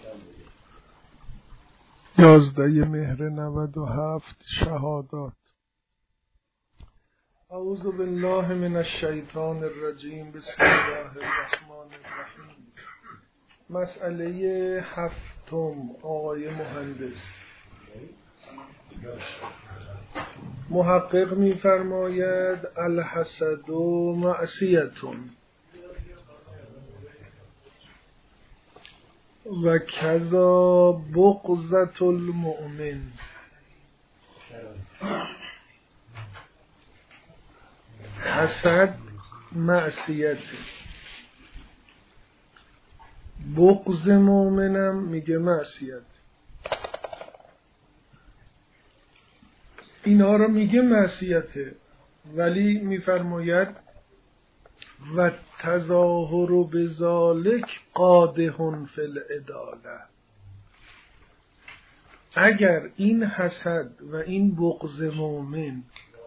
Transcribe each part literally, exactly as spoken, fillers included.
یازده مهر نود و هفت شهادات. اعوذ بالله من الشیطان الرجیم. بسم الله الرحمن الرحیم. مسئله هفتم. آقای مهندس محقق می‌فرماید الحسد معصیتون و کذا بغضة المؤمن. حسد معصیت، بغض مؤمنم میگه معصیت. اینا رو میگه معصیته، ولی میفرماید و تظاهر بذالک قادح فی العداله. اگر این حسد و این بغض مؤمن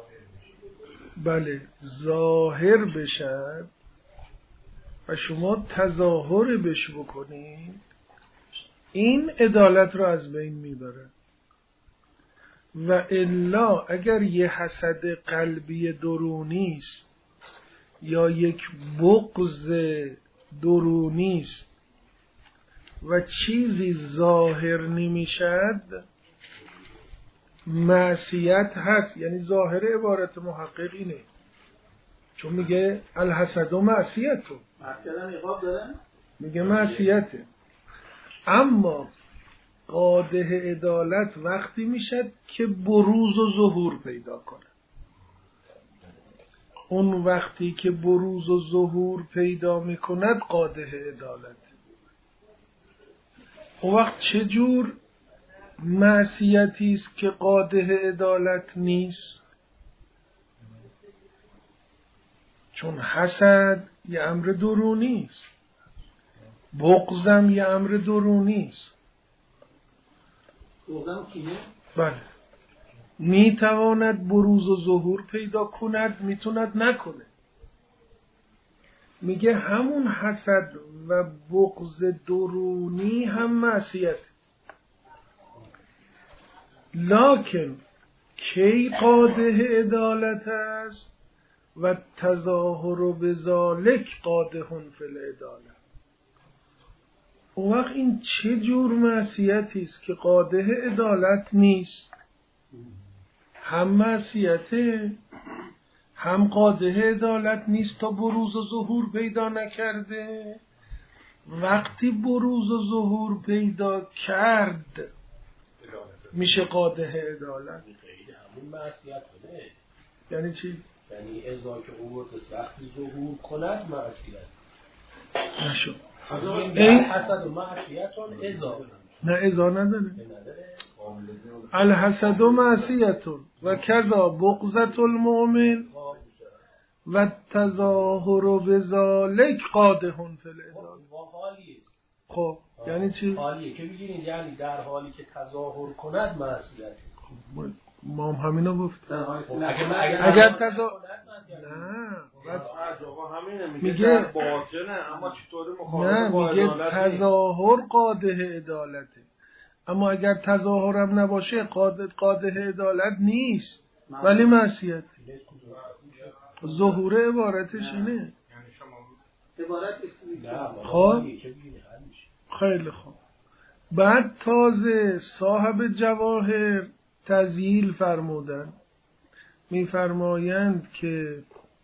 بله ظاهر بشد و شما تظاهر بش بکنید، این عدالت رو از بین میبره. و الا اگر یه حسد قلبی درونی است یا یک بغض درونی است و چیزی ظاهر نمیشد، معصیت هست. یعنی ظاهر عبارت محقق اینه، چون میگه الحسد و معصیتو، میگه معصیته. اما قادح عدالت وقتی میشد که بروز و ظهور پیدا کنه. اون وقتی که بروز و ظهور پیدا میکند قادح عدالت. اون وقت چه جور معصیتی است که قادح عدالت نیست؟ چون حسد یه امر درونی است، بغضم یه امر درونی است. بغضم کینه؟ بله، میتواند بروز و ظهور پیدا کند، میتوند نکنه. میگه همون حسد و بغض درونی هم معصیت. لکن کی قادح عدالت است و تظاهر بذالک قادح فی العداله. اون وقت این چه جور معصیتی است که قادح عدالت نیست؟ هم معصیته، هم قادح عدالت نیست تا بروز و ظهور پیدا نکرده. وقتی بروز و ظهور پیدا کرد میشه قادح عدالت. همون معصیت بده. یعنی چی؟ یعنی ازا که اوردست وقتی ظهور کند معصیت نشد. این حسد و معصیتون ازا نه ازا نداره. الحسد و معصیتون و کذا بغضة المؤمن و تظاهر بذالک قادح فی العداله. خب یعنی چی؟ حالیه که بگیرین یعنی در حالی که تظاهر کند معصیت. ما هم همینو گفت. اگر اگر تظاهر نه میگه باطنه، اما چطوری مخالفه نه با میگه عدالت تظاهر قادح عدالته. اما اگر تظاهرم نباشه قادح قادح عدالت نیست ولی معصیت. ظهور عبارتش اینه. خب خیلی خوب. بعد تازه صاحب جواهر تذییل فرمودن، میفرمایند که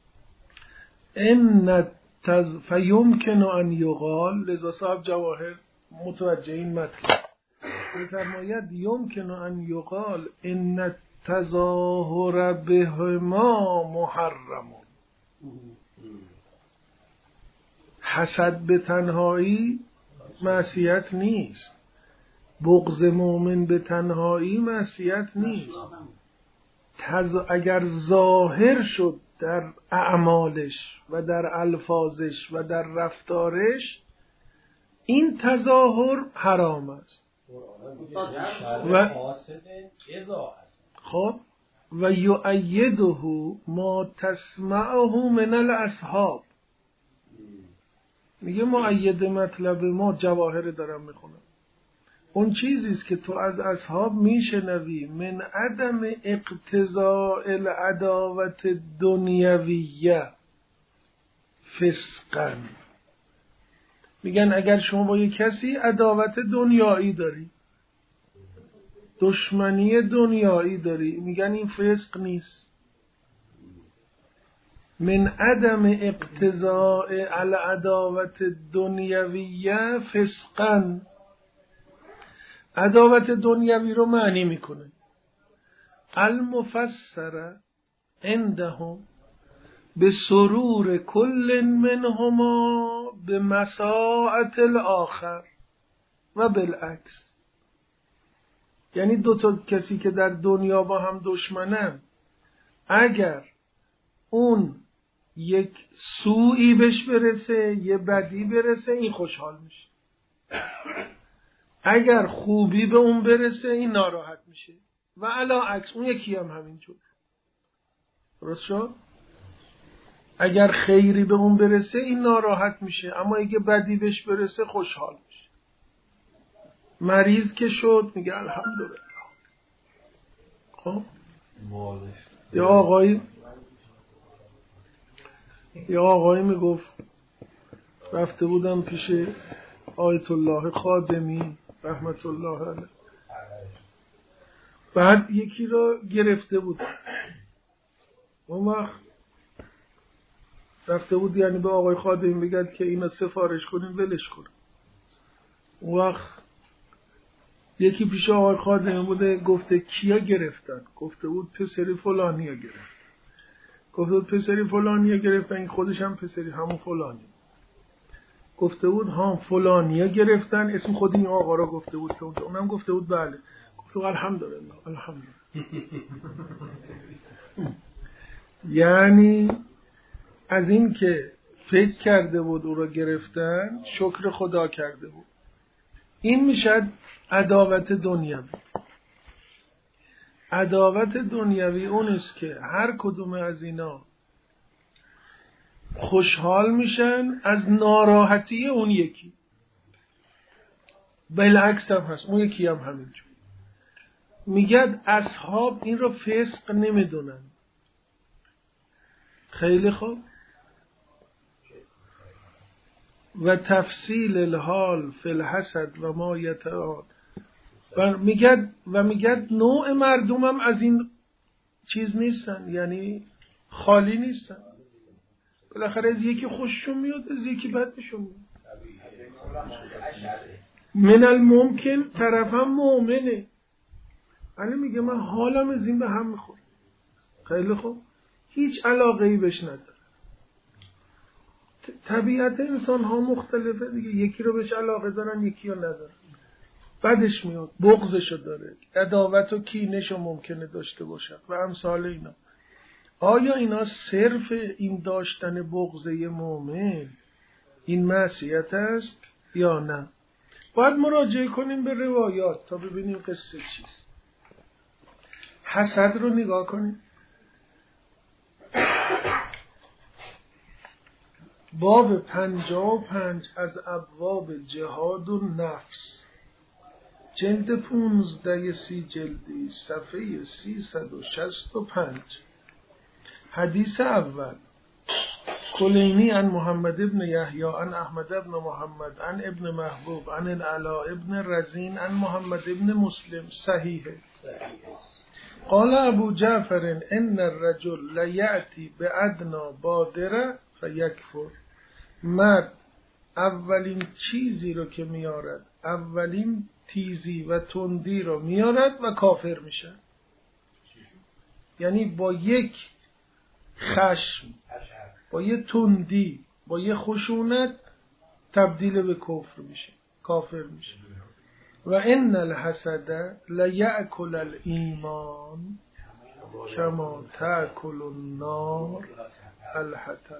ان تز فیمکن ان یقال، لذا صاحب جواهر متوجه این مطلب میفرماید یمکن ان یقال ان تظاهر بهما محرم. حسد به تنهایی معصیت نیست، بغض مؤمن به تنهایی معصیت نیست. تز... اگر ظاهر شد در اعمالش و در الفاظش و در رفتارش، این تظاهر حرام است. و خب و یؤیده ما تسمعه من الاصحاب. میگه مؤید مطلب ما جواهر دارم میخونم. اون چیزیست که تو از اصحاب میشنوی من عدم اقتضاء العداوت دنیویه فسقا. میگن اگر شما با یک کسی عداوت دنیایی داری، دشمنی دنیایی داری، میگن این فسق نیست. من عدم اقتضاء العداوت دنیویه فسقا. عداوت دنیوی رو معنی میکنه المفسر عندهم به سرور کل منهما به مساعت الاخر و بالعکس. یعنی دو تا کسی که در دنیا با هم دشمنن، اگر اون یک سوئی بهش برسه، یه بدی برسه، این خوشحال میشه. اگر خوبی به اون برسه این ناراحت میشه و علی عکس اون یکی هم همینجور. درست شد؟ اگر خیری به اون برسه این ناراحت میشه، اما اگه بدی بهش برسه خوشحال میشه. مریض که شد میگه الحمدلله. خب یا آقایی یا آقایی میگفت رفته بودم پیش آیت الله خادمی رحمت الله علیه، بعد یکی را گرفته بود. اون وقت رفته بود یعنی به آقای خادمی بگد که اینا سفارش کنین ولش کنن. اون وقت یکی پیش آقای خادمی بوده، گفته کیا گرفتن؟ گفته بود پسری فلانی ها گرفت. گفته بود پسری فلانی ها گرفتن، این خودش هم پسری همون فلانی. گفته بود ها فلانی ها گرفتن، اسم خود این آقا را گفته بود. اونم گفته بود بله. گفته بود الحمدلله الحمدلله. یعنی از این که فکر کرده بود او را گرفتن شکر خدا کرده بود. این میشد عداوت دنیوی. عداوت دنیوی اون است که هر کدوم از اینا خوشحال میشن از ناراحتی اون یکی. بالعکس هم هست، اون یکی هم همینجور. میگد اصحاب این رو فسق نمیدونن. خیلی خوب. و تفصیل الحال فی الحسد و ما یتعاد. و میگد و میگد نوع مردم هم از این چیز نیستن، یعنی خالی نیستن. بالاخره از یکی خوششون میاد، از یکی بدشون میاد. من الممکن طرفم مؤمنه، ولی میگه من حالم از این به هم میخوره. خیلی خوب، هیچ علاقه ای بهش نداره. طبیعت انسان ها مختلفه دیگه، یکی رو بهش علاقه دارن یکی رو ندارن. بدش میاد، بغضشو داره، عداوت و کینه‌شو ممکنه داشته باشن و امثال اینا. آیا اینا صرف این داشتن بغضه مؤمن این معصیت است یا نه؟ باید مراجعه کنیم به روایات تا ببینیم قصه چیست. حسد رو نگاه کنیم. باب پنجاه و پنج از ابواب جهاد و نفس، جلد پونزده سی جلدی، صفحه سیصد و شصت و پنج. حدیث اول: کلینی عن محمد ابن یحیی عن احمد ابن محمد عن ابن محبوب عن العلاء ابن رزین عن محمد ابن مسلم. صحیحه. قال ابو جعفر ان الرجل لیأتی بادنا بادره فیکفر. مرد اولین چیزی رو که میارد، اولین تیزی و تندی رو میارد و کافر میشه. یعنی با یک خشم، با یه تندی، با یه خشونت تبدیل به کفر میشه، کافر میشه. و ان الحسد لیأکل الایمان کما تأکل النار الحطب.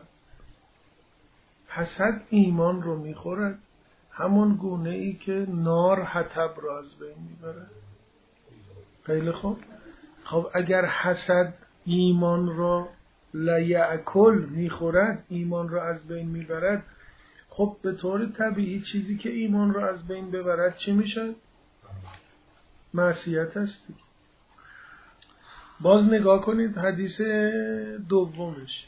حسد ایمان رو میخورد همون گونه ای که نار حطب را از بین میبرد. خیلی خوب. خب اگر حسد ایمان را لیأکل میخورد، ایمان را از بین میبرد، خب به طور طبیعی چیزی که ایمان را از بین ببرد چی میشه؟ معصیت است. باز نگاه کنید حدیث دومش،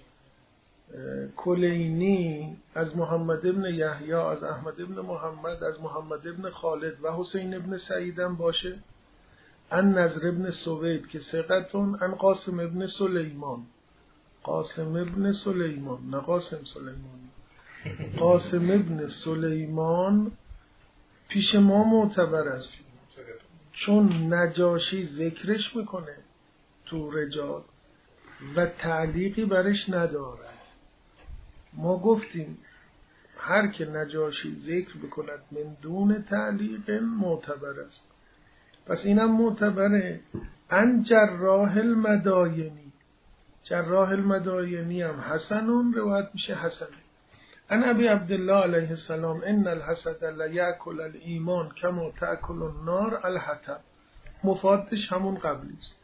کلینی از محمد ابن یحیی، از احمد ابن محمد، از محمد ابن خالد و حسین ابن سعیدم باشه، ان نضر ابن سوید که ثقتون، ان قاسم ابن سلیمان، قاسم ابن سلیمان نه قاسم سلیمان، قاسم ابن سلیمان پیش ما معتبر است، چون نجاشی ذکرش میکنه تو رجال و تعلیقی برش نداره. ما گفتیم هر که نجاشی ذکر بکند من دون تعلیق معتبر است. پس اینم معتبره. ان جراح المداینی، جراح المداینی هم حسنون روایت میشه حسن. ان ابی عبدالله علیه السلام ان الحسد لیأکل الایمان کما تأکل النار الحطب، مفادش همون قبلی است.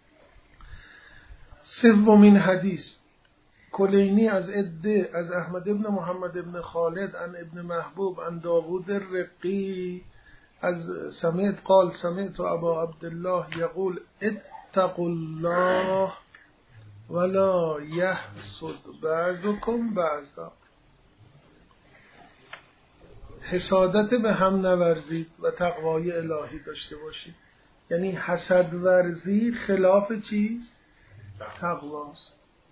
سومین حدیث، کلینی از عده از احمد ابن محمد ابن خالد ان ابن محبوب ان داوود الرقی از سمعت قال سمعت ابا عبدالله یقول اتقوا الله ولا یحسد بعضکم بعضا، حسادت به هم نورزید و تقوای الهی داشته باشید. یعنی حسد ورزی خلاف چیز؟ تقواست.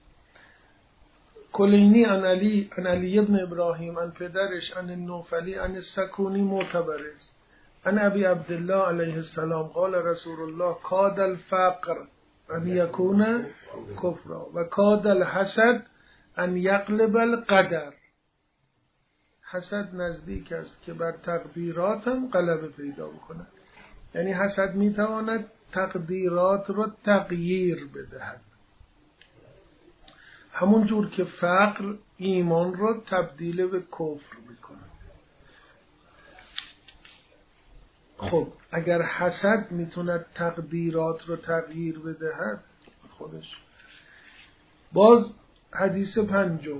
کلینی ان علی ان علی ابن ابراهیم ان پدرش ان نوفلی ان سکونی معتبر است. ان ابی عبدالله علیه السلام قال رسول الله کاد الفقر ان یکون کفرا و کاد الحسد ان یقلب القدر، حسد نزدیک است که بر تقدیراتم غلبه پیدا بکند. یعنی حسد میتواند تقدیرات رو تغییر بدهد، همون جور که فقر ایمان رو تبدیل به کفر میکنه. خب اگر حسد میتوند تقدیرات رو تغییر بدهد خودش. باز حدیث پنجم،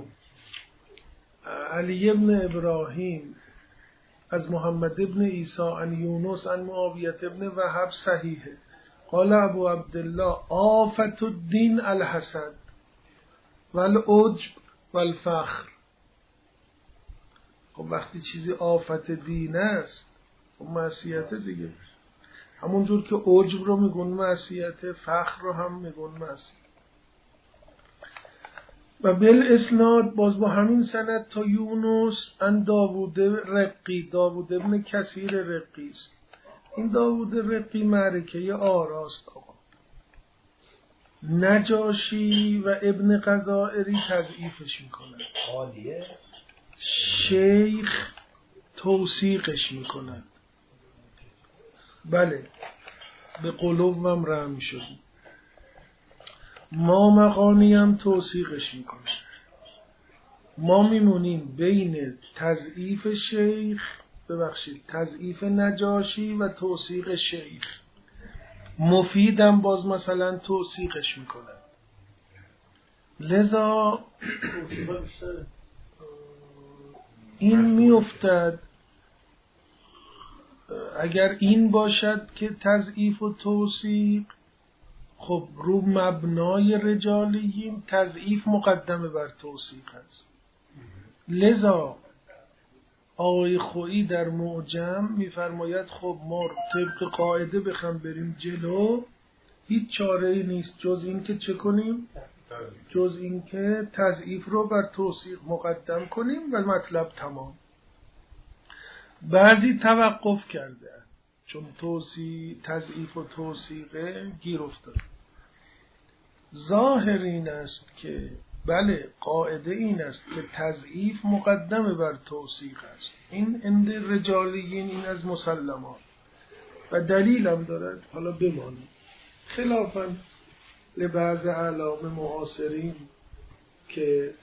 علی ابن ابراهیم از محمد ابن عیسی ان یونس ان معاویت ابن وهب صحیحه قال ابو عبدالله آفت الدین الحسد والعجب والفخر. خب وقتی چیزی آفت دین است خب معصیت دیگه، همونجور که عجب رو میگن معصیت، فخر رو هم میگن معصیت. و بالاسناد باز با همین سند تا یونس ان داوود رقی، داوود ابن کثیر رقی است. این داوود رقی معرکه آراست آقا. نجاشی و ابن قضائری تضعیفش میکنن، عالیه شیخ توثیقش میکنن. بله به قلوبم رحم شد. ما مقانی هم توثیقش میکنیم. ما میمونیم بین تضعیف شیخ ببخشید تضعیف نجاشی و توثیق شیخ. مفیدم باز مثلا توثیقش میکنن. لذا این میافتد اگر این باشد که تضعیف و توثیق، خب رو مبنای رجالیین تضعیف مقدمه بر توثیق است. لذا آقای خویی در معجم میفرماید خب ما طبق قاعده بخوام بریم جلو هیچ چاره ای نیست جز این که چه کنیم؟ جز این که تضعیف رو بر توثیق مقدم کنیم و مطلب تمام. بعضی توقف کرده چون توصیح تضعیف و توثیقه گیر افتاد. ظاهر این است که بله قاعده این است که تضعیف مقدمه بر توثیق است. این عند رجالیین این از مسلمات و دلیل هم دارد. حالا بمانید خلافاً لبعض اعلام معاصرین که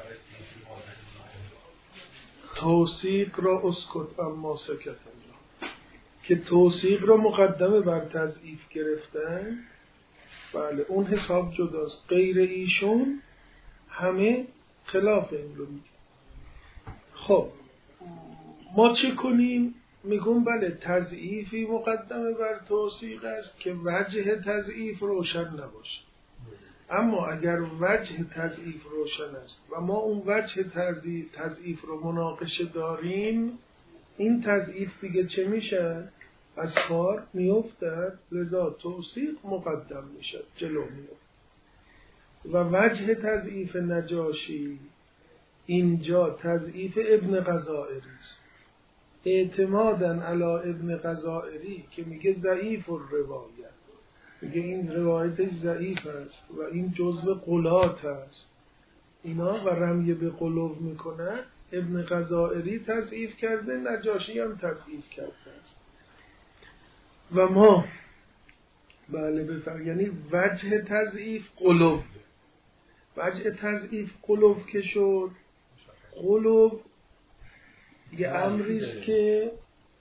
توثیق را اسکت اما سکت الله، که توثیق را مقدمه بر تضعیف گرفتن، بله اون حساب جداست. غیر ایشون همه خلاف این رو میگه. خب ما چه کنیم؟ میگم بله تضعیفی مقدمه بر توثیق است که وجه تضعیف روشن نباشه. اما اگر وجه تضعیف روشن است و ما اون وجه تضعیف رو مناقشه داریم، این تضعیف دیگه چه میشه؟ از کار میافتد، لذا توثیق مقدم میشه، جلو میافتد. و وجه تضعیف نجاشی اینجا تضعیف ابن غزائری است، اعتماداً علی ابن غزائری که میگه ضعیف الروایت، میگه این روایتش ضعیف است و این جزء قلات است اینا و رمی به قلوب میکنه. ابن غزائری تضعیف کرده، نجاشی هم تضعیف کرده است. و ما بله بفرم یعنی وجه تضعیف قلوب، وجه تضعیف قلوب که شد، قلوب یه امریست که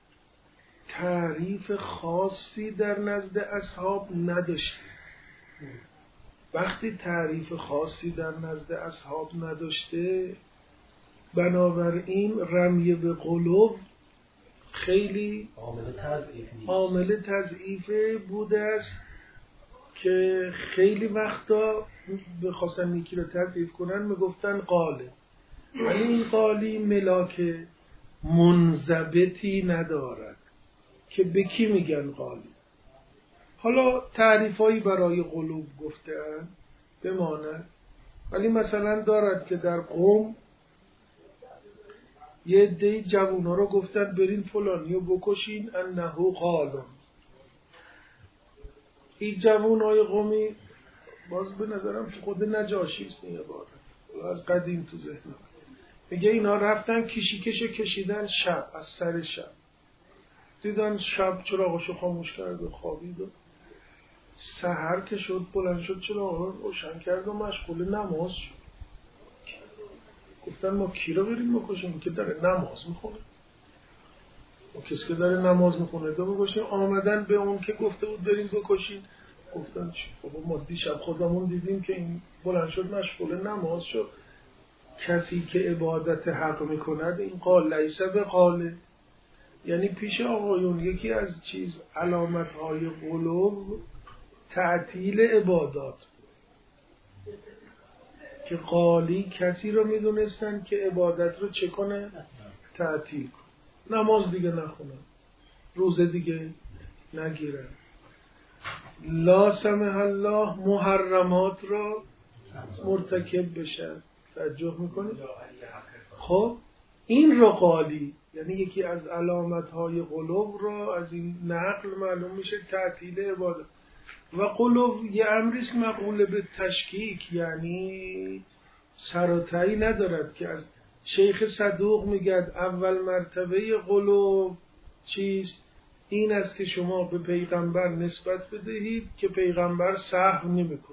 تعریف خاصی در نزد اصحاب نداشته. وقتی تعریف خاصی در نزد اصحاب نداشته، بنابراین رمی به قلوب خیلی عامل تضعیف بوده است که خیلی وقتا بخواستن یکی رو تضعیف کنن میگفتن قاله، ولی این قالی ملاک منضبطی ندارد که به کی میگن قالی. حالا تعریفایی برای قلوب گفتن بماند، ولی مثلا دارد که در قوم یه عده جوونا رو گفتن برین فلانیو بکشین انه قالون. این جوونای قومی باز به نظرم تو خود نجاشی است این عبارت از قدیم تو ذهنم، میگه اینا رفتن کشیکش کشیدن شب، از سر شب دیدن شب چراغشو خاموش کرد و خوابید و سحر که شد بلند شد چراغ رو روشن کرد و مشغول نماز شد. گفتن ما کی رو بریم بکشیم؟ که داره نماز میخونه. و کسی که داره نماز میخونه دو بکشیم. آمدن به اون که گفته بود بریم بکشین، گفتن چی؟ بابا ما دیشب خودمون دیدیم که این بلند شد مشغول نماز شد. کسی که عبادت حق میکند این قال لیس به قاله. یعنی پیش آقایون یکی از چیز علامتهای قلوب تعطیل عبادات، که قالی کسی رو میدونستن که عبادت رو چه کنه؟ تعطیل کنه. نماز دیگه نخونه، روزه دیگه نگیره، لا سمح الله محرمات رو مرتکب بشه. توجه میکنید؟ خب این رو قالی، یعنی یکی از علامتهای قلوب رو از این نقل معلوم میشه تعطیل عبادت. و قلوب یه امریست مقوله به تشکیک، یعنی سراتعی ندارد که از شیخ صدوق میگد اول مرتبه قلوب چیست؟ این است که شما به پیغمبر نسبت بدهید که پیغمبر سهو نمیکنه.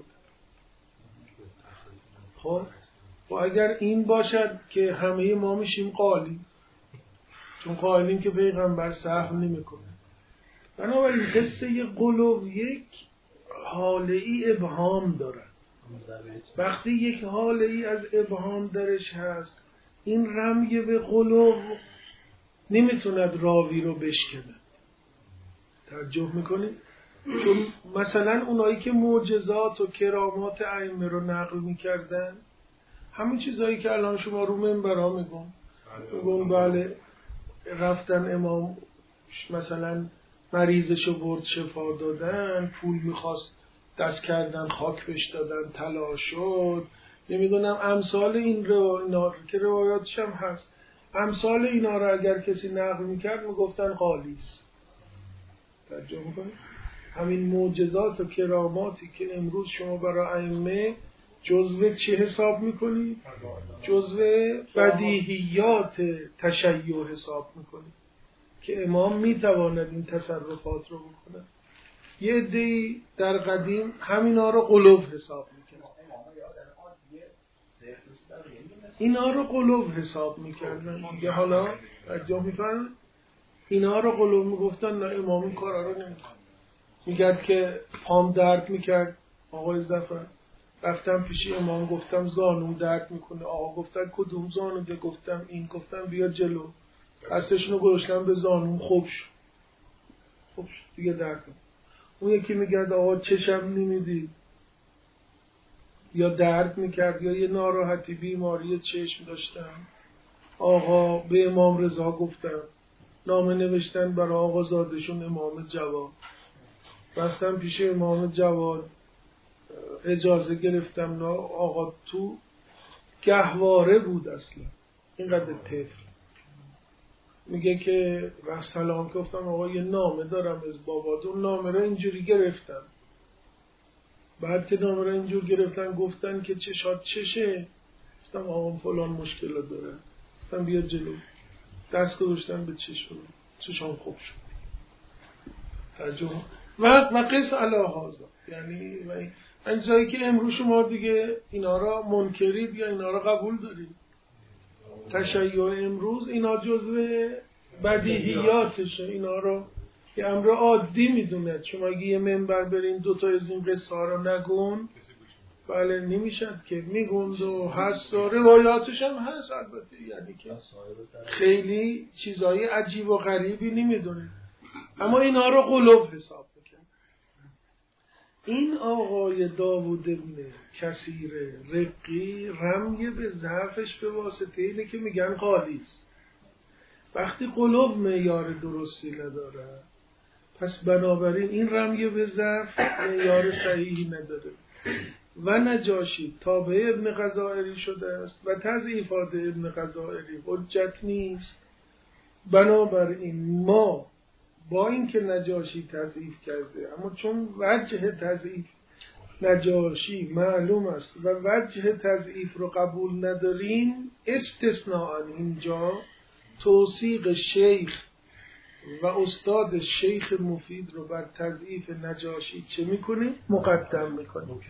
خب و اگر این باشد که همه ما میشیم قالی، چون قائلیم که پیغمبر سهو نمیکنه. بنابراین قصه قلوب یک حاله ای ابهام دارد. وقتی یک حاله ای از ابهام درش هست، این رمی به قلوب نمیتوند راوی رو بشکنه. توجه میکنید؟ چون مثلا اونایی که معجزات و کرامات ائمه رو نقل میکردن، همین چیزایی که الان شما رو منبرها میگن میگن بله رفتن امام مثلا مریضشو برد شفا دادن، پول میخواست دست کردن خاک بهش دادن طلا شد، نمیدونم امثال این رو اینا که روایاتش هم هست، امثال اینا رو اگر کسی نقل میکرد میگفتن قالیس. توجه میکنید؟ همین معجزات و کراماتی که امروز شما برای ائمه جزو چه حساب میکنید؟ جزو بدیهیات تشیع حساب میکنید که امام میتواند این تصرفات رو بکنه. یه عده‌ای در قدیم همینا رو قلوب حساب میکنه، اینا رو قلوب حساب میکردن. یه حالا اجا میفرن اینا رو قلوب میگفتن، نه امام این کارا رو نمیکنه. میگد که پام درد میکرد آقای ظفر، رفتم پیش امام گفتم زانوم درد میکنه، آقا گفتن کدوم زانو؟ ده گفتم این. گفتم بیا جلو. دستشونو گذاشتن به زانون، خوب شد خوب شد دیگه درد. اون یکی میگرد آقا چشم نمیدید یا درد میکرد یا یه ناراحتی بیماری چشم داشتن، آقا به امام رضا گفتن، نامه نوشتن برای آقا زادشون امام جواد، رفتم پیش امام جواد اجازه گرفتم. نه آقا تو گهواره بود اصلا اینقدر طفل. میگه که و سلام گفتم آقا یه نامه دارم از بابا، اون نامه رو اینجوری گرفتم. بعد که نامه رو اینجور گرفتن گفتن که چشات چشه، گفتم آقا فلان مشکل داره، گفتم بیا جلو، دست گذاشتن به چشم، چشام خوب شد. ترجمه و و قص علی هذا، یعنی این جایی که امروز شما دیگه اینا را منکرید یا اینا را قبول دارید. تشیع امروز اینا جزء بدیهیاتشه، اینا رو یه امر عادی میدونه. شما اگه یه منبر برین دوتا از این قصه ها رو نگون، بله نمیشد که میگوند و هست و روایاتش هم هست البته، یعنی که خیلی چیزای عجیب و غریبی نمیدونه، اما اینا رو قلوب حساب میکنه. این آقای داوود ابن کثیر رقی رمی به ضعفش به واسطه اینه که میگن قالیست. وقتی قلوب معیار درستی نداره، پس بنابراین این رمی به ضعف معیار صحیحی نداره. و نجاشی تابع ابن غزائری شده است و تضعیفات ابن غزائری حجت نیست. بنابراین ما با اینکه نجاشی تضعیف کرده، اما چون وجه تضعیف نجاشی معلوم است و وجه تضعیف رو قبول نداریم، استثناء اینجا توثیق شیخ و استاد شیخ مفید رو بر تضعیف نجاشی چه میکنیم؟ مقدم میکنیم.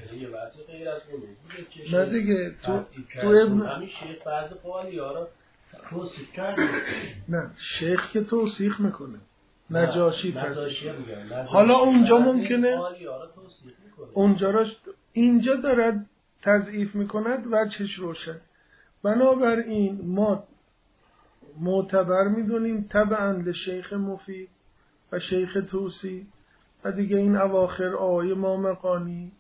نه دیگه تو تو ابن همین شیخ بعض قوالی ها رو توصیف کرده. نه شیخ که توصیف میکنه، نجاشی توصیف. حالا اونجا ممکنه اونجا را اینجا دارد تضعیف میکند وجهش روشن. بنابراین ما معتبر میدونیم تبعاً لشیخ مفید و شیخ توسی و دیگه این اواخر آقای مامقانی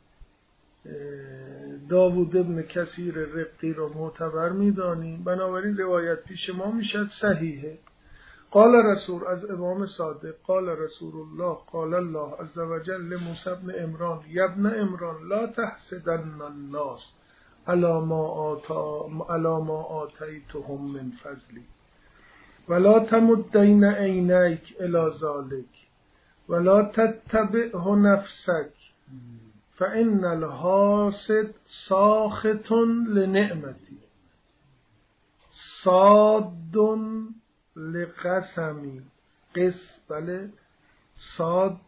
داوود ابن کثیر رقی رو معتبر میدانیم. بنابراین روایت پیش ما میشد صحیحه. قال رسول از امام صادق قال رسول الله قال الله عز وجل لموسی بن عمران یا ابن عمران لا تحسدن الناس علی ما آتا علی ما آتیتهم من فضلی ولا تمدین عینیک الی ذلک ولا تتبعه نفسک فان الحاسد ساخط لنعمتی صاد لقسمی قس بله صاد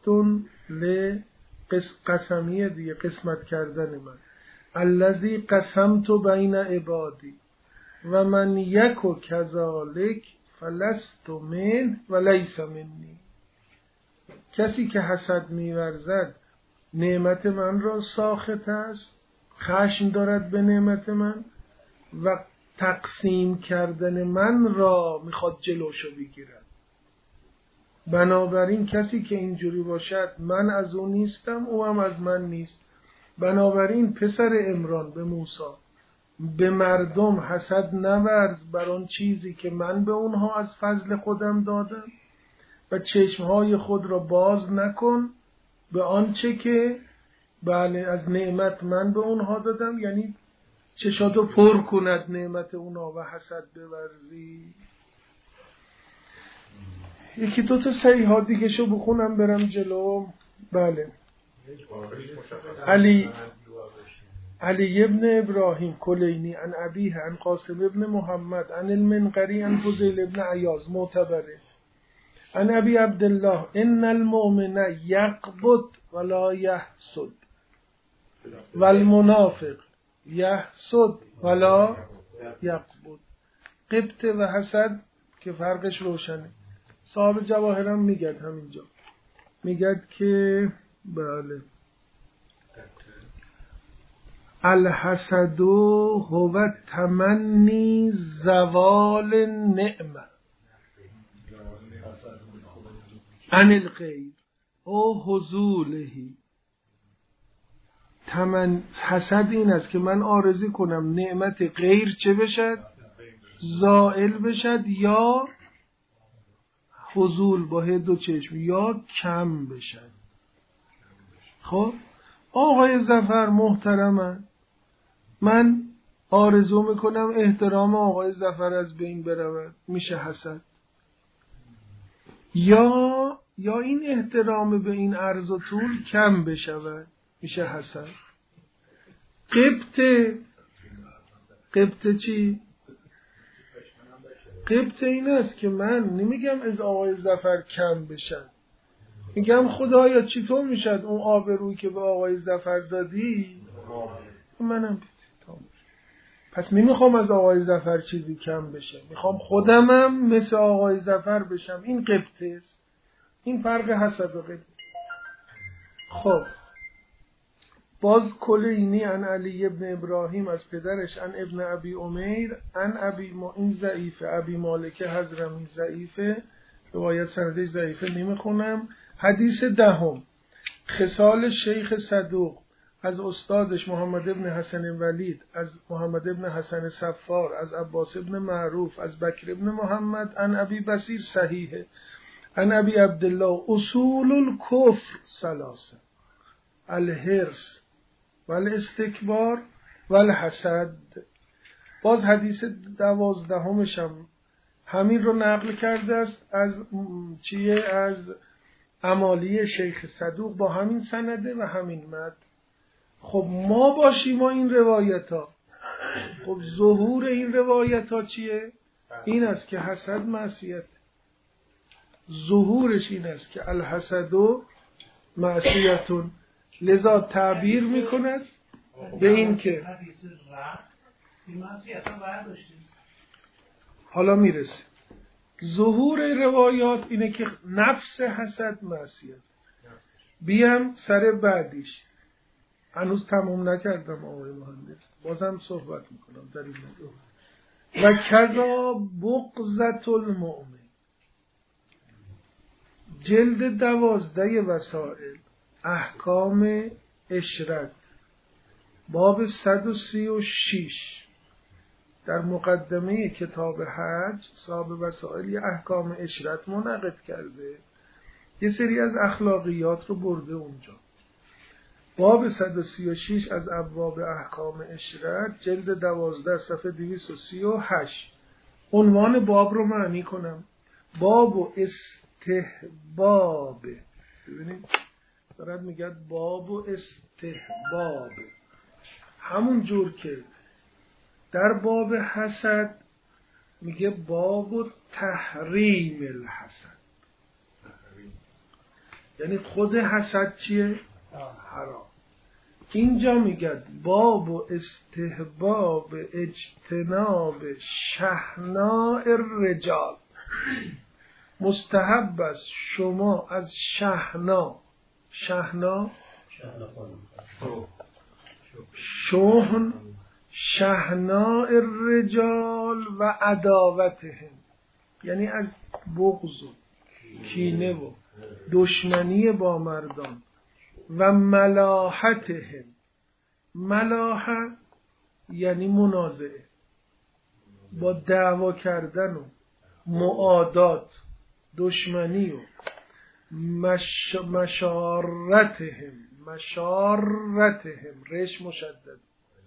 لقسمیه دیگه، قسمت کردن من. الذی قسمت بین عبادی و من یکو کذالک فلست من و لیس منی. کسی که حسد می‌ورزد نعمت من را ساخط است، خشم دارد به نعمت من و تقسیم کردن من را میخواد جلوشو بگیرد. بنابراین کسی که اینجوری باشد من از اون نیستم، او هم از من نیست. بنابراین پسر عمران به موسی به مردم حسد نورز بر آن چیزی که من به اونها از فضل خودم دادم و چشمهای خود را باز نکن به آنچه که بله از نعمت من به اونها دادم، یعنی چشاتو پر کند نعمت اونا و حسد بورزی. یکی دو تا صحیحات دیگه شو بخونم برم جلو. بله علی علی ابن ابراهیم کلینی عن ابیه عن قاسم ابن محمد عن المنقری عن فضیل ابن عیاض معتبره عن ابی عبدالله ان المؤمن یقبض ولا یحسد والمنافق یحسد ولا یقبض. قبط و حسد که فرقش روشنه. صاحب جواهرم میگد همینجا، میگد که بله الحسد هو تمنی زوال نعمه عن الغیر او حضولهی. تمن حسد این است که من آرزی کنم نعمت غیر چه بشد؟ زائل بشد، یا حضول با دو چشم، یا کم بشد. خب آقای ظفر محترمن، من آرزو میکنم احترام آقای ظفر از بین برود، میشه حسد. یا یا این احترام به این عرض و طول کم بشود، میشه حسد. قبطه قبطه چی؟ قبطه این است که من نمیگم از آقای ظفر کم بشن، میگم خدایا چطور میشد اون آبرویی که به آقای ظفر دادی منم. پس نمیخوام از آقای ظفر چیزی کم بشه، میخوام خودمم مثل آقای ظفر بشم. این قبطه است. این فرق حسد و قبطه. خب باز کلینی عن علی ابن ابراهیم از پدرش عن ابن ابی امیر عن ابی ما، این ضعیفه، ابی مالک حضرمی ضعیفه، روایت سندش ضعیفه نمیخونم. حدیث دهم، خصال شیخ صدوق از استادش محمد ابن حسن ولید، از محمد ابن حسن صفار، از عباس ابن معروف، از بکر ابن محمد عن ابی بصیر صحیحه عن ابی عبدالله اصول الکفر ثلاثه الحرص والاستکبار والحسد. باز حدیث دوازدهمش هم همین رو نقل کرده است از چیه؟ از امالی شیخ صدوق با همین سنده و همین متن. خب ما باشیم ما این روایت ها. خب ظهور این روایت ها چیه؟ این است که حسد معصیت. ظهورش این است که الحسد و معصیتون. لذا تعبیر میکند به این که حالا میرسه ظهور روایات اینه که نفس حسد معصیت. بیام سر بعدیش، هنوز تموم نکردم آقای مهندس، بازم صحبت میکنم در این موضوع. و کذا بغضة المؤمن، جلد دوازده وسائل احکام عشرت، باب صد و سی و شش در مقدمه کتاب حج صاحب وسائل یه احکام عشرت منعقد کرده، یه سری از اخلاقیات رو برده اونجا. باب صد و سی و شش از ابواب احکام عشرت، جلد دوازده صفحه دویست و سی و هشت. عنوان باب رو معنی کنم، باب و استحباب. ببینید دارد میگه باب و استحباب، همون جور که در باب حسد میگه باب و تحریم الحسد، یعنی خود حسد چیه؟ حرام. اینجا میگه باب و استحباب اجتناب شحناء الرجال، مستحب است شما از شحنا، شحنا شحن شحناء الرجال و عداوتهم، یعنی از بغض و کینه و دشمنی با مردان و ملاحتهم. ملاحه یعنی منازعه، با دعوا کردن و معادات، دشمنی و مش... مشارتهم، مشارتهم رش مشدد،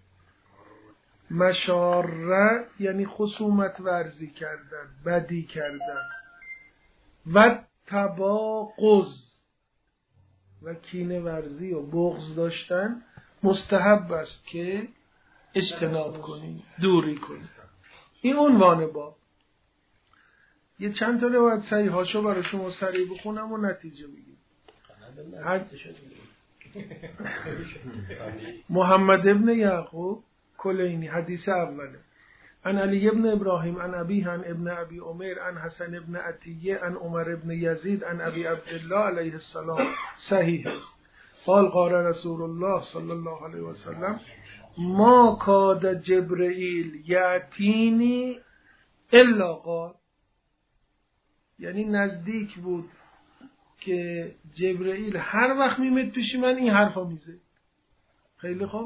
مشاره یعنی خصومت ورزی کردن، بدی کردن، و تباغض و کینه ورزی و بغض داشتن مستحب است که اجتناب کنی، دوری کنی. این عنوان باب. یه چند تا روایت صحیح هاشو برای شما سریع بخونم و نتیجه بگیم. محمد ابن یعقوب کلینی حدیث اوله عن علی ابن ابراهیم عن ابیه عن ابن ابی امیر عن حسن ابن عطیه عن عمر ابن یزید عن ابی عبدالله علیه السلام صحیح است. قال قال رسول الله صلی الله علیه وسلم ما کاد جبرئیل یأتینی الا قال، یعنی نزدیک بود که جبرئیل هر وقت میمد پیش من این حرفا میزه. خیلی خوب،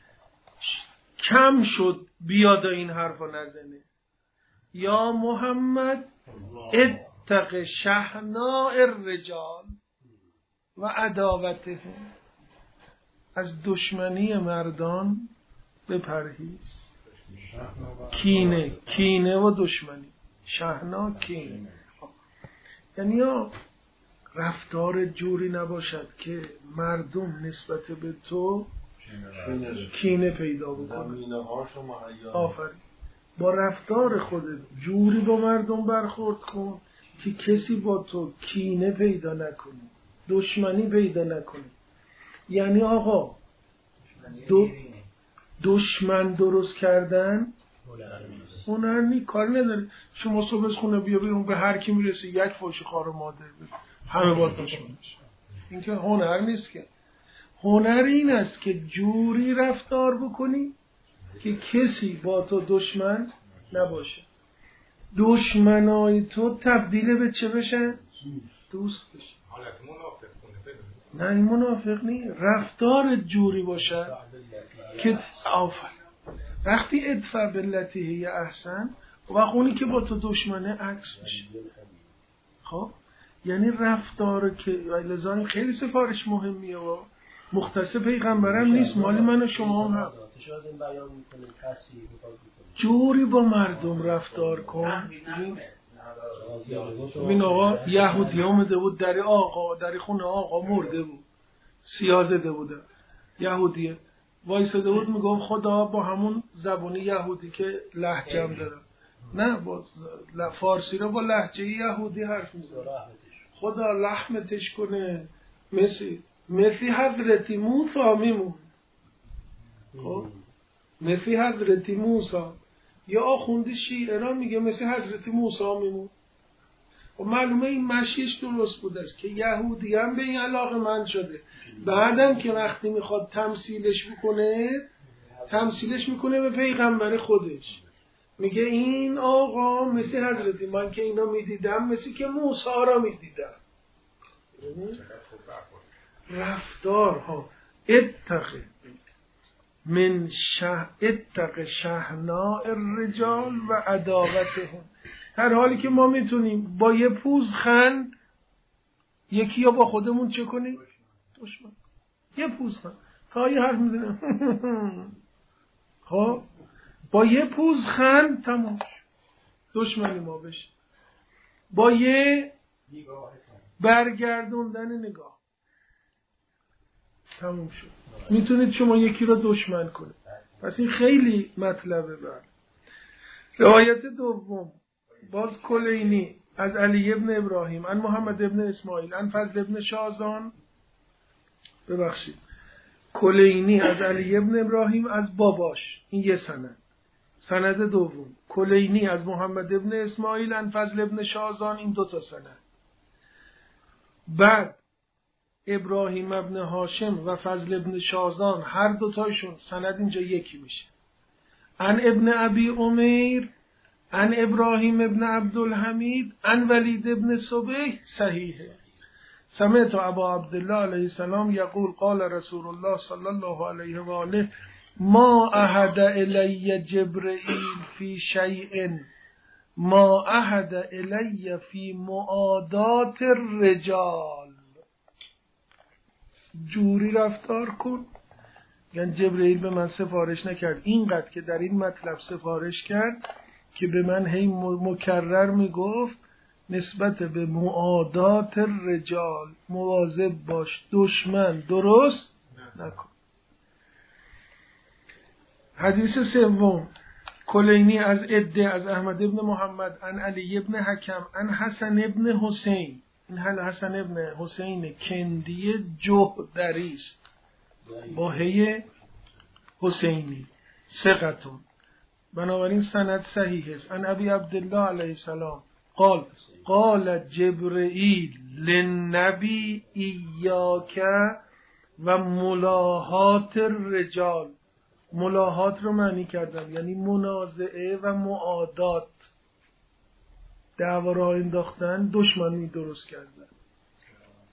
کم شد بیاد این حرفا نزنه. یا محمد اتق شحناء الرجال و عداوتهم، از دشمنی مردان بپرهیز. کینه کینه و دشمنی، شحنا کینه، یعنی یا رفتار جوری نباشد که مردم نسبت به تو کینه پیدا بکنن. آفرین. با رفتار خودت جوری با مردم برخورد کن که کسی با تو کینه پیدا نکنه، دشمنی پیدا نکنه. یعنی آقا دو دشمن درست کردن هنر نی، کار نداره. شما صبح از خونه بیا بیرون به هر کی میرسی یک فوش خار و مادر بده، همه با دشمنش. این که هنر نیست. که هنر این است که جوری رفتار بکنی که کسی با تو دشمن نباشه. دشمنای تو تبدیل به چه بشن؟ دوست بشن. نه این منافق نی، رفتار جوری باشه که آفرین. وقتی ادفع بالتی هی احسن، و اونی که با تو دشمنه عکس میشه. خب یعنی رفتار که لذا خیلی سفارش مهمیه و مختص پیغمبرم نیست، مال من و شما هم. جوری با مردم رفتار کن. ببین آقا یهودی اومده بود در آقا در خونه آقا مرده بود، سیاه زده بوده، یهودیه وایساده بود میگفت خدا با همون زبانی یهودی که لهجه‌ام داره، نه با فارسی رو با لهجه یهودی حرف میزنه، خدا لحمتش کنه مثل مثل حضرت موسی میمون. خب مثل حضرت موسی، یا آخوند شیعه را میگه مثل حضرت موسی میمون. و معلومه این مشیش درست بود است که یهودی هم به این علاقه من شده، بعدم که وقتی میخواد تمثیلش بکنه تمثیلش میکنه به پیغمبر خودش، میگه این آقا مثل حضرت من که اینا میدیدم مثل که موسی را میدیدم. رفتار ها اتق من شه اتق شحناء الرجال و عداوتهم، هر حالی که ما میتونیم با یه پوزخند یکی یا با خودمون چه کنیم؟ دشمن. یه پوزخند تا یه حرف میزنه خب با یه پوزخند تمام دشمنی ما بشه، با یه برگردوندن نگاه تموم شد. میتونید شما یکی را دشمن کنید. پس این خیلی مطلبه. بعد روایت دوم باز کلینی از علی ابن ابراهیم ان محمد ابن اسماعیل ان فضل ابن شازان، ببخشید کلینی از علی ابن ابراهیم از باباش، این یه سند. سند دوم کلینی از محمد ابن اسماعیل ان فضل ابن شازان، این دو تا سند. بعد ابراهیم ابن هاشم و فضل ابن شازان هر دوتایشون سند اینجا یکی میشه. ان ابن ابی امیر ان ابراهیم ابن عبدالحمید ان ولید ابن صبیح صحیحه. سمعت ابا عبدالله علیه السلام یقول قال رسول الله صلی الله علیه و آله ما احد الی جبرئیل فی شیء ما احد الی فی معادات الرجال. جوری رفتار کن، یعنی جبرئیل به من سفارش نکرد اینقدر که در این مطلب سفارش کرد که به من هی مکرر میگفت نسبت به معادات الرجال مواظب باش، دشمن درست نکن. حدیث سوم کلینی از عده از احمد ابن محمد ان علی ابن حکم ان حسن ابن حسین، این حسن ابن حسین کندی جهدری است با هی حسینی ثقتون، بنابراین سند صحیح است. ان ابی عبدالله علیه السلام قال قال جبرئیل للنبی ایاک و ملاحات الرجال. ملاحات رو معنی کردم یعنی منازعه و معادات، دعوا را انداختن، دشمنی درست کردن.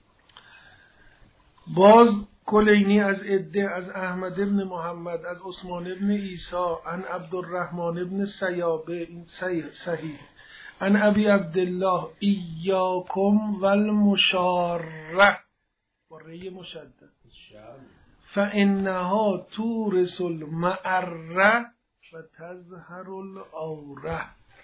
باز کلینی از عده از احمد ابن محمد از عثمان ابن عیسی عن عبدالرحمن ابن سیابه، این صحیح، عن ابی عبدالله ایاکم والمشاره با ری مشدد فانها تورث المعره و تظهر العوره.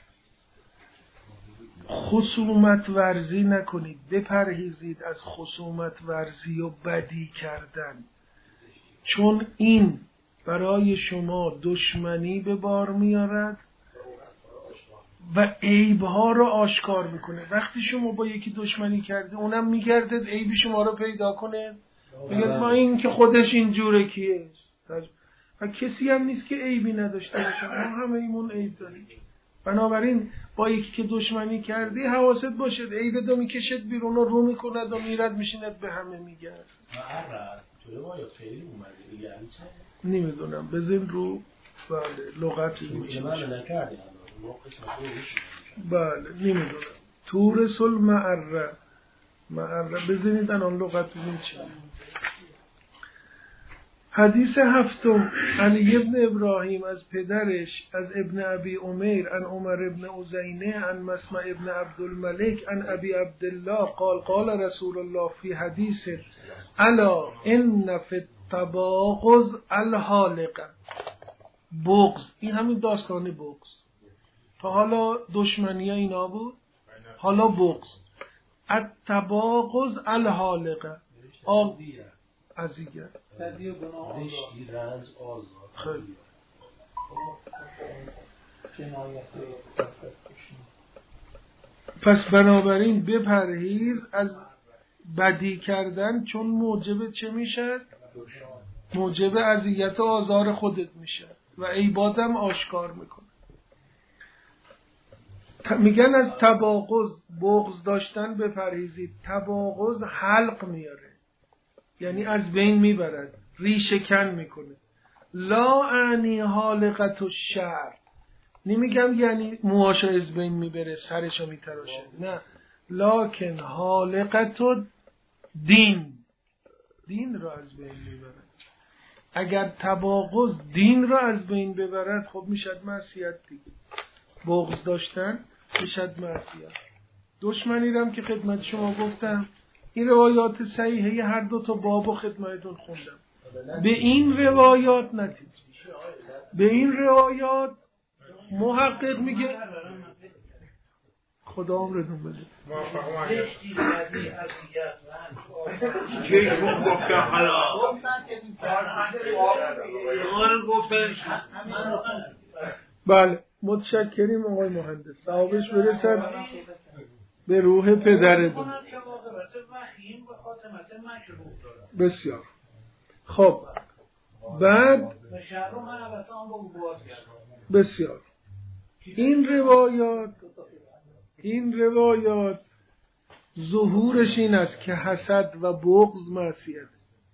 خصومت ورزی نکنید، بپرهیزید از خصومت ورزی و بدی کردن، چون این برای شما دشمنی به بار میارد و عیبها رو آشکار میکنه. وقتی شما با یکی دشمنی کرده اونم میگرده عیب شما رو پیدا کنه، میگه ما این که خودش اینجوره کیه و کسی هم نیست که عیبی نداشته باشه، ما همه ایمون عیب داریم. بنابراین با یکی که دشمنی کردی حواست باشد عیب دو میکشد بیرون و رو میکند و میرد میشیند به همه میگرد. نمیدونم بزن رو بله لغت بله نمیدونم تورث المعره معره بزنید الان لغت ببین چیه. حدیث هفتم علی ابن ابراهیم از پدرش از ابن ابی عمیر عن عمر ابن ازینه عن مسمع ابن عبدالملک عن ابی عبدالله قال قال رسول الله فی حدیث الا ان فی التباغض الحالقه. بغض، این همین داستانی بغض، تا حالا دشمنی اینا بود، حالا بغض. التباغض الحالقه آب ازیگر بدی و گناه زشتی رنج آزار. خیلی پس بنابراین بپرهیز از بدی کردن، چون موجب چه میشه؟ موجب اذیت و آزار خودت میشه و عیباتم آشکار میکنه. میگن از تباغض بغض داشتن بپرهیزید. تباغض حلق میاره، یعنی از بین میبرد، ریشه کن میکنه. لا انی حالقت الشعر، نمیگم یعنی موهاشو از بین میبره سرشو میتراشه، نه، لکن حالقت دین، دین را از بین میبرد. اگر تباغض دین را از بین ببرد خب میشد معصیت دیگه. بغض داشتن میشد معصیت. دشمنی رم که خدمت شما گفتم، این روایات صحیحه هر دو تا بابو خدمتتون خوندم. به این روایات نتیجه، به این روایات محقق میگه خدا عمرتون بده. چیش گفتن حالا گفتن بله متشکریم آقای مهندس، ثوابش برسد به روح پدرتون. بسیار خب. بعد بسیار این روایات این روایات ظهورش این است که حسد و بغض معصیت.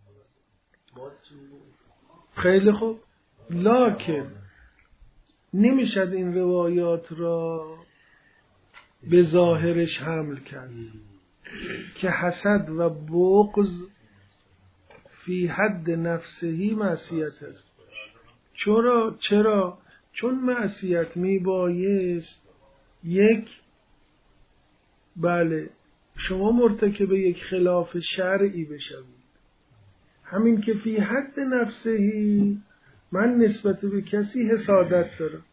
خیلی خوب، لکن نمیشد این روایات را به ظاهرش حمل کرد که حسد و بغض فی حد نفسهی معصیت است. چرا؟ چرا؟ چون معصیت می بایست یک بله شما مرتکب یک خلاف شرعی بشوید. همین که فی حد نفسهی من نسبت به کسی حسادت دارم،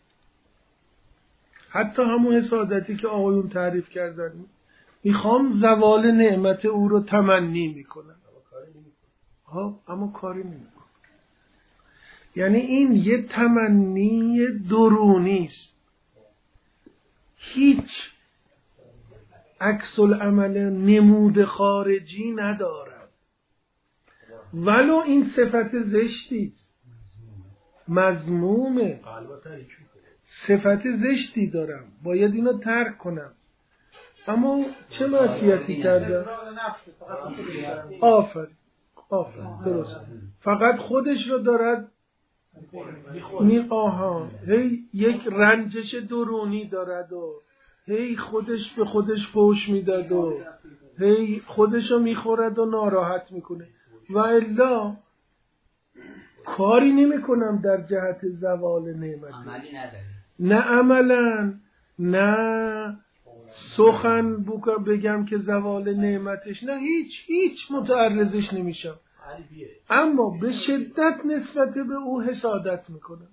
حتی همون حسادتی که آقایون تعریف کردن، میخوام زوال نعمت او رو تمنی میکنم ها، اما کاری نمیکنم. یعنی این یه تمنی درونی است، هیچ عکس العمل نمود خارجی ندارد، ولو این صفت زشتی است، مذمومه، صفت زشتی دارم، باید اینو ترک کنم، اما چه معصیتی کردم؟ آفرین آفرین درست، فقط خودش رو دارد می آها هی یک رنجش درونی دارد و هی خودش به خودش فوش میداد و هی خودش رو میخورد و ناراحت میکنه. و الا کاری نمی کنم در جهت زوال نعمت. عملی نداری. نه عملا نه سخن بگم که زوال نعمتش، نه هیچ هیچ متعرضش نمیشم، اما به شدت نسبت به او حسادت میکنم.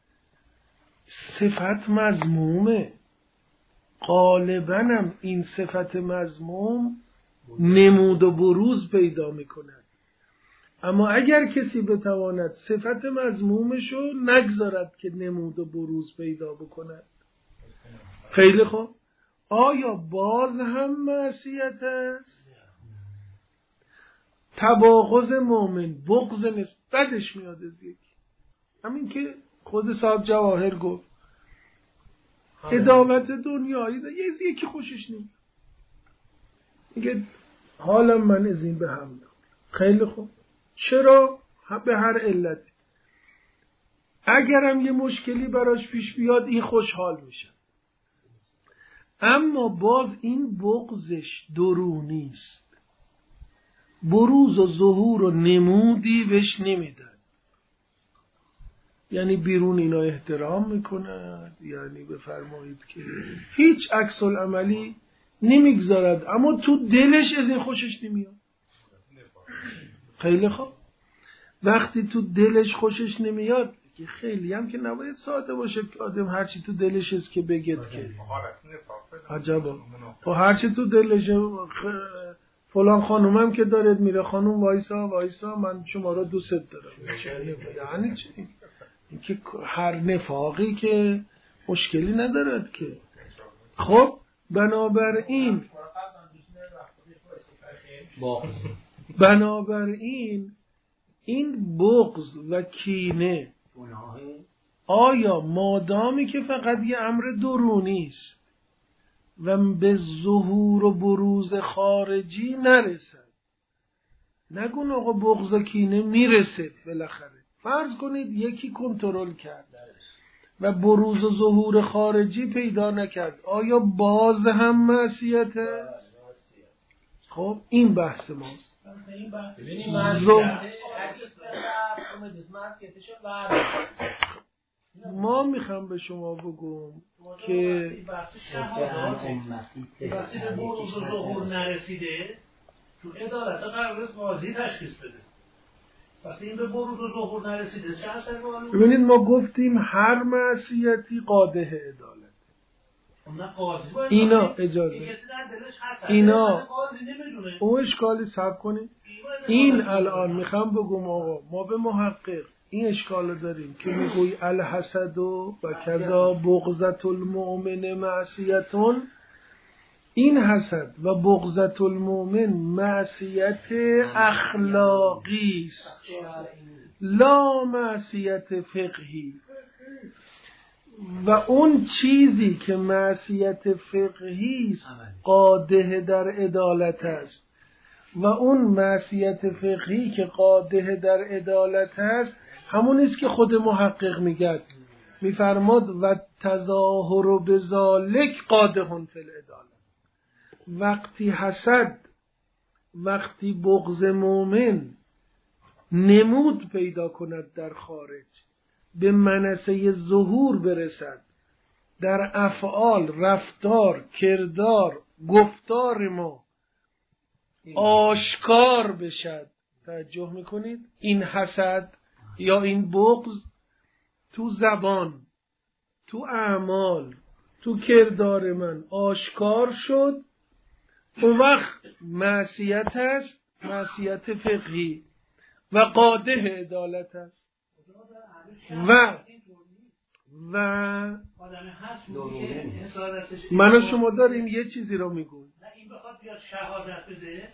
صفت مذمومه، غالباً هم این صفت مذموم نمود و بروز پیدا میکند. اما اگر کسی بتواند صفت مذمومشو نگذارد که نمود و بروز پیدا بکند، خیلی خوب، آیا باز هم معصیت است؟ تباغض مؤمن، بغض نسبتش میاد از یکی، همین که خود صاحب جواهر گفت، عداوت دنیایی ده یه یکی خوشش نمیاد، میگه حالم من از این به هم دارم. خیلی خوب، چرا؟ به هر علتی. اگرم یه مشکلی براش پیش بیاد این خوشحال میشه، اما باز این بغضش درونی است، بروز و ظهور و نمودی بهش نمیدن. یعنی بیرون اینا احترام میکنند، یعنی بفرمایید که هیچ عکس العملی نمیگذارد، اما تو دلش از این خوشش نمیاد. خیلی خوب، وقتی تو دلش خوشش نمیاد که خیلی هم که نباید ساده باشه که آدم هرچی تو دلش است که بگید که عجبا، و هرچی تو دلش فلان خانومم که دارد میره، خانوم وایسا وایسا من شما را دوست دارم، یعنی چی؟ اینکه هر نفاقی که مشکلی ندارد که. خب بنابراین بنابراین این بغض و کینه آیا مادامی که فقط یه امر درونی است و به ظهور و بروز خارجی نرسد، نگون آقا بغض و کینه میرسد بالاخره، فرض کنید یکی کنترل کرد و بروز و ظهور خارجی پیدا نکرد، آیا باز هم معصیت است؟ خب این بحث ماست. ببینید معصیت ما میخوام به شما بگم که وقتی به بروز و ظهور نرسیده تو عدالت قرار قاضی تشخیص بده. وقتی این به بروز و ظهور نرسیده چه اثر معلومه؟ ببینید ما گفتیم هر معصیتی قادح عدالت. اینا اجازه اینا او اشکالی صبر کنید. این الان میخوام بگم آقا ما به محقق این اشکال داریم که میگوی الحسد و کذا بغضت المؤمن معصیتون. این حسد و بغضت المؤمن معصیت اخلاقی است، لا معصیت فقهی. و اون چیزی که معصیت فقهی است قادح در عدالت است، و اون معصیت فقهی که قادح در عدالت است همون است که خود محقق میگه، میفرماد و تظاهر بذالک قادح فی العدالت. وقتی حسد، وقتی بغض مومن نمود پیدا کند در خارج، به منصه ظهور برسد، در افعال، رفتار، کردار، گفتار ما آشکار بشد. توجه میکنید؟ این حسد یا این بغض تو زبان، تو اعمال، تو کردار من آشکار شد، اون وقت معصیت هست، معصیت فقهی و قادح عدالت است. و و من و شما داریم یه چیزی رو میگویم. این بخواد بیاد شهادت بده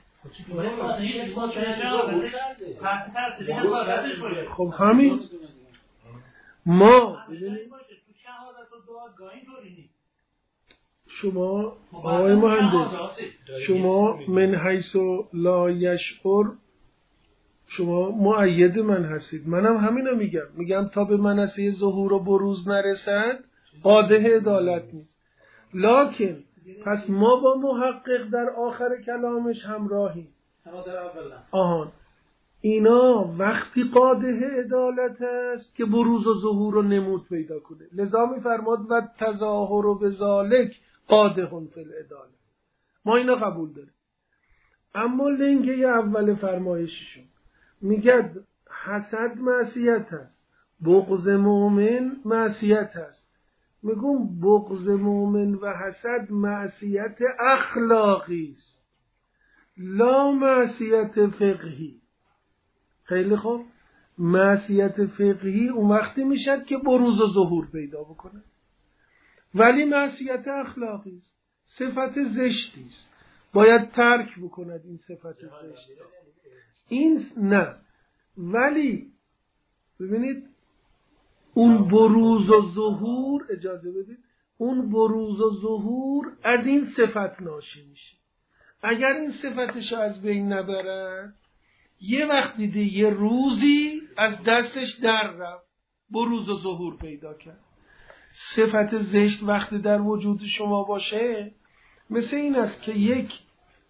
خب همین ما شما آقای مهندس، شما من حیث لا یشعر شما مؤید من هستید، منم همینو میگم. میگم تا به منصه ظهور و بروز نرسد قادح عدالت نیست. لکن پس ما با محقق در آخر کلامش همراهیم. آهان اینا وقتی قادح عدالت است که بروز و ظهور و نمود پیدا کنه. لذا می‌فرماد و تظاهر و بذالک قادح فی العدالت. ما اینا قبول داریم. اما لنگه اول فرمایششون میگه حسد معصیت است، بغض مؤمن معصیت است. میگم بغض مؤمن و حسد معصیت اخلاقی است، لا معصیت فقهی. خیلی خوب، معصیت فقهی اون وقتی میشد که بروز و ظهور پیدا بکنه، ولی معصیت اخلاقی است، صفت زشتی است، باید ترک بکند این صفت زشت. این نه، ولی ببینید اون بروز و ظهور، اجازه بدید، اون بروز و ظهور از این صفت ناشی میشه. اگر این صفتش از بین نبرد، یه وقت دیده یه روزی از دستش در رفت، بروز و ظهور پیدا کرد. صفت زشت وقتی در وجود شما باشه مثل این است که یک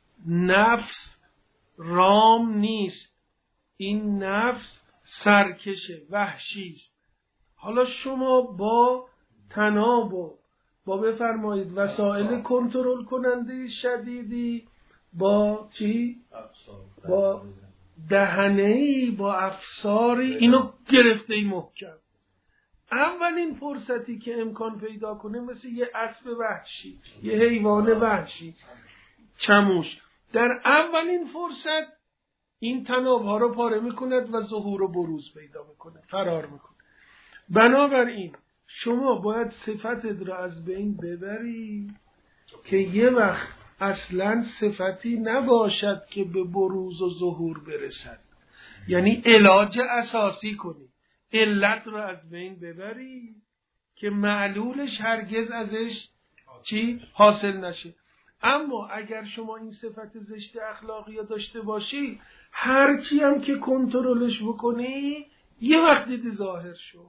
نفس رام نیست، این نفس سرکشه، وحشی است. حالا شما با تناب و با بفرمایید وسایل کنترل کننده شدیدی، با چی؟ با دهنه‌ای، با افساری اینو گرفته ای محکم. اولین فرصتی که امکان پیدا کنه مثل یه اسب وحشی، یه حیوان وحشی، چموش، در اولین فرصت این تنابها رو پاره میکند و ظهور و بروز پیدا میکنه، فرار میکنه. بنابراین شما باید صفتت رو از بین ببری که یه وقت اصلا صفتی نباشد که به بروز و ظهور برسد. یعنی علاج اساسی کنی، علت رو از بین ببری که معلولش هرگز ازش چی حاصل نشه. اما اگر شما این صفت زشت اخلاقی رو داشته باشی، هرچی هم که کنترلش بکنی یه وقت دیدی ظاهر شو.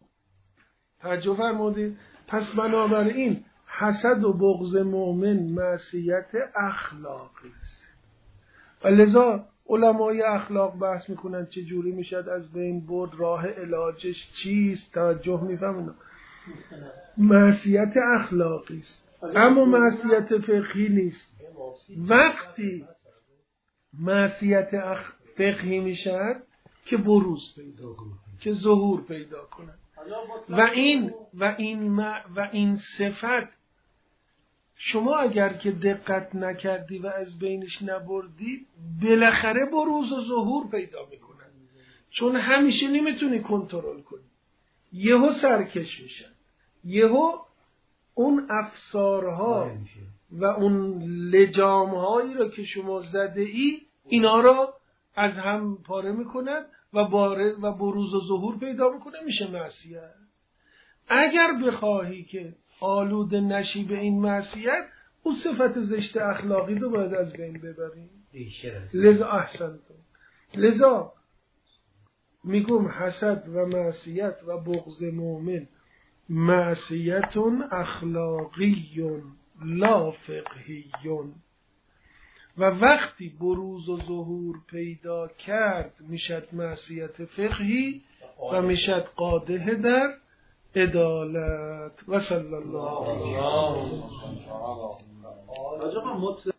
توجه فرمودید؟ پس بنابراین حسد و بغض مؤمن معصیت اخلاقی است. و لذا علمای اخلاق بحث میکنن چه جوری میشد از بین برد، راه علاجش چیست. توجه میفهمون؟ معصیت اخلاقی است، اما معصیت فقهی نیست. وقتی معصیت اخ... فقهی میشد که بروز پیدا کنه، که ظهور پیدا کنه. و این و این و این صفت شما اگر که دقت نکردی و از بینش نبردی، بالاخره بروز و ظهور پیدا میکنن، چون همیشه نمیتونی کنترل کنی. یهو سرکش میشن، یهو اون افسارها و اون لجامهایی رو که شما زده ای اینا رو از هم پاره میکنن و باره و بروز و ظهور پیدا میکنه، میشه معصیت. اگر بخواهی که آلوده نشی به این معصیت، اون صفت زشت اخلاقی رو باید از بین ببریم. لذا احسنتم، لذا میگم حسد و معصیت و بغض مؤمن معصیت اخلاقی لا فقهی. و وقتی بروز و ظهور پیدا کرد میشد معصیت فقهی و میشد قادح در عدالت. و صلی الله علیه و